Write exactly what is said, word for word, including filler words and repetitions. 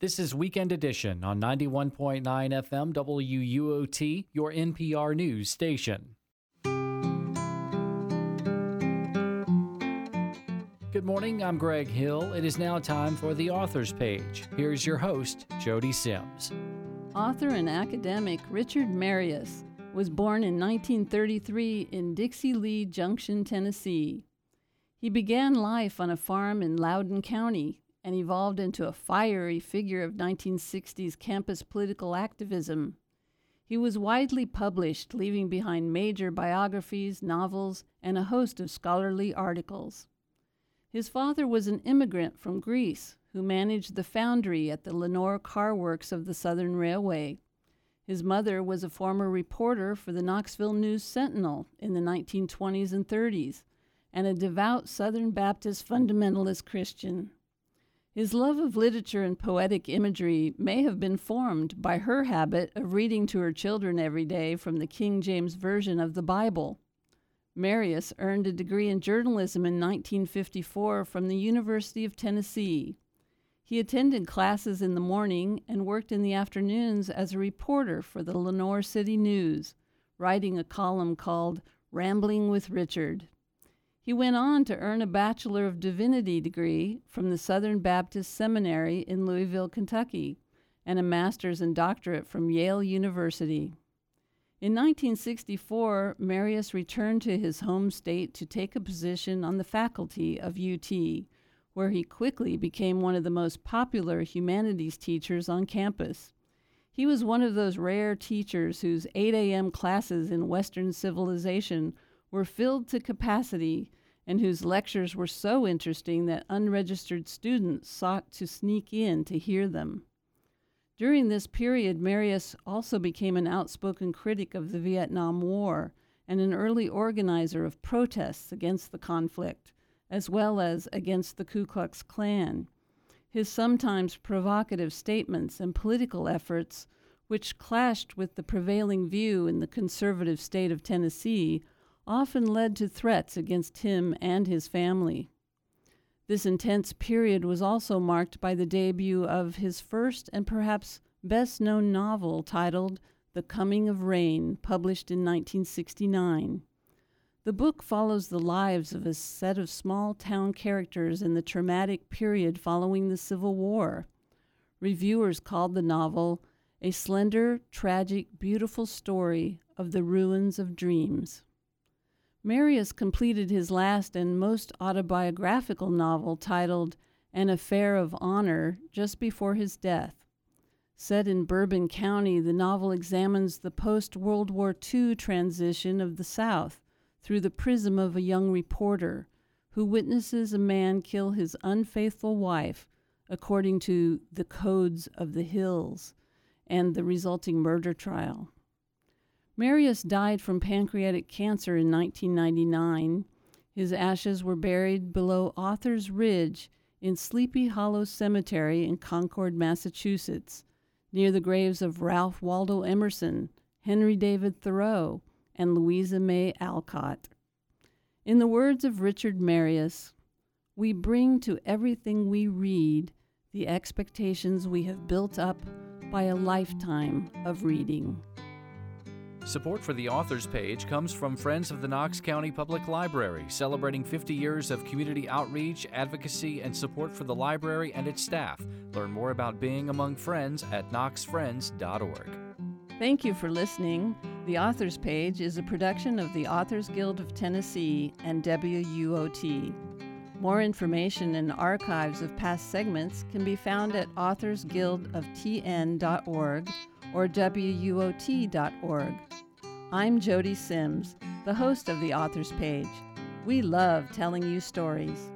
This is Weekend Edition on ninety-one point nine F M W U O T, your N P R news station. Good morning, I'm Greg Hill. It is now time for the Authors Page. Here's your host, Jody Sims. Author and academic Richard Marius was born in nineteen thirty-three in Dixie Lee Junction, Tennessee. He began life on a farm in Loudoun County and evolved into a fiery figure of nineteen sixties campus political activism. He was widely published, leaving behind major biographies, novels, and a host of scholarly articles. His father was an immigrant from Greece who managed the foundry at the Lenore Car Works of the Southern Railway. His mother was a former reporter for the Knoxville News Sentinel in the nineteen twenties and thirties, and a devout Southern Baptist fundamentalist Christian. His love of literature and poetic imagery may have been formed by her habit of reading to her children every day from the King James Version of the Bible. Marius earned a degree in journalism in nineteen fifty-four from the University of Tennessee. He attended classes in the morning and worked in the afternoons as a reporter for the Lenore City News, writing a column called Rambling with Richard. He went on to earn a Bachelor of Divinity degree from the Southern Baptist Seminary in Louisville, Kentucky, and a master's and doctorate from Yale University. In nineteen sixty-four, Marius returned to his home state to take a position on the faculty of U T, where he quickly became one of the most popular humanities teachers on campus. He was one of those rare teachers whose eight a.m. classes in Western civilization were filled to capacity and whose lectures were so interesting that unregistered students sought to sneak in to hear them. During this period, Marius also became an outspoken critic of the Vietnam War and an early organizer of protests against the conflict, as well as against the Ku Klux Klan. His sometimes provocative statements and political efforts, which clashed with the prevailing view in the conservative state of Tennessee, often led to threats against him and his family. This intense period was also marked by the debut of his first and perhaps best-known novel titled The Coming of Rain, published in nineteen sixty-nine. The book follows the lives of a set of small-town characters in the traumatic period following the Civil War. Reviewers called the novel a slender, tragic, beautiful story of the ruins of dreams. Marius completed his last and most autobiographical novel titled An Affair of Honor just before his death. Set in Bourbon County, the novel examines the post-World War Two transition of the South through the prism of a young reporter who witnesses a man kill his unfaithful wife according to the codes of the hills and the resulting murder trial. Marius died from pancreatic cancer in nineteen ninety-nine. His ashes were buried below Authors Ridge in Sleepy Hollow Cemetery in Concord, Massachusetts, near the graves of Ralph Waldo Emerson, Henry David Thoreau, and Louisa May Alcott. In the words of Richard Marius, we bring to everything we read the expectations we have built up by a lifetime of reading. Support for the Authors Page comes from Friends of the Knox County Public Library, celebrating fifty years of community outreach, advocacy, and support for the library and its staff. Learn more about being among friends at knox friends dot org. Thank you for listening. The Authors Page is a production of the Authors Guild of Tennessee and W U O T. More information and archives of past segments can be found at authors guild of t n dot org or w u o t dot org. I'm Jody Sims, the host of the Authors Page. We love telling you stories.